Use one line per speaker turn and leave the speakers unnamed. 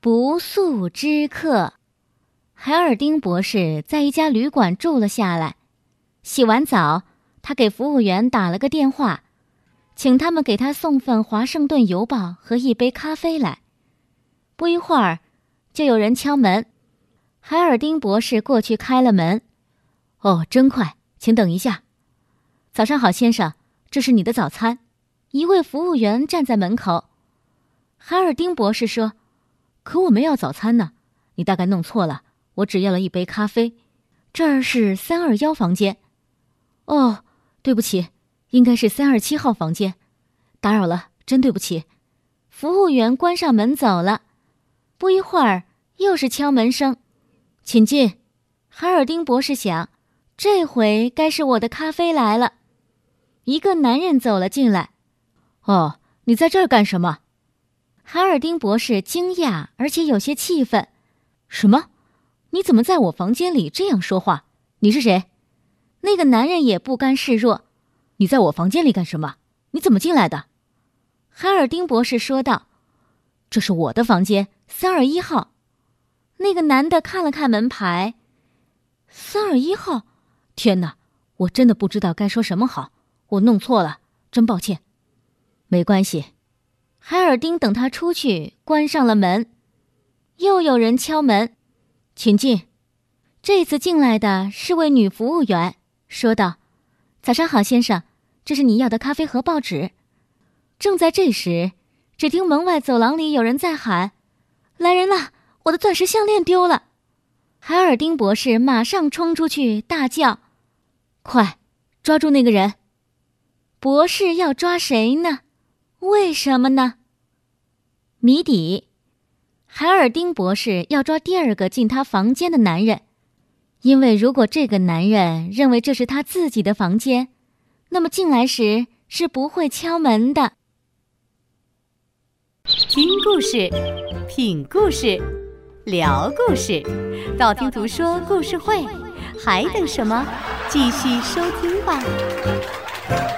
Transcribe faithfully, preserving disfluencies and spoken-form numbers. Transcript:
不速之客。海尔丁博士在一家旅馆住了下来，洗完澡，他给服务员打了个电话，请他们给他送份《华盛顿邮报》和一杯咖啡来。不一会儿，就有人敲门。海尔丁博士过去开了门。哦，真快，请等一下。早上好，先生，这是你的早餐。一位服务员站在门口。海尔丁博士说，可我没要早餐呢，你大概弄错了，我只要了一杯咖啡。这儿是三二一房间。哦，对不起，应该是三二七号房间。打扰了，真对不起。服务员关上门走了。不一会儿，又是敲门声。请进。海尔丁博士想，这回该是我的咖啡来了。一个男人走了进来。哦，你在这儿干什么？海尔丁博士惊讶，而且有些气愤。什么？你怎么在我房间里这样说话？你是谁？那个男人也不甘示弱。你在我房间里干什么？你怎么进来的？海尔丁博士说道。这是我的房间，三二一号。那个男的看了看门牌。三二一号？天哪，我真的不知道该说什么好，我弄错了，真抱歉。没关系。海尔丁等他出去，关上了门。又有人敲门。请进。这次进来的是位女服务员，说道，早上好，先生，这是你要的咖啡和报纸。正在这时，只听门外走廊里有人在喊，来人了，我的钻石项链丢了。海尔丁博士马上冲出去大叫，快，抓住那个人。博士要抓谁呢？为什么呢？谜底。海尔丁博士要抓第二个进他房间的男人，因为如果这个男人认为这是他自己的房间，那么进来时是不会敲门的。
听故事，品故事，聊故事，道听途说故事会，还等什么？继续收听吧。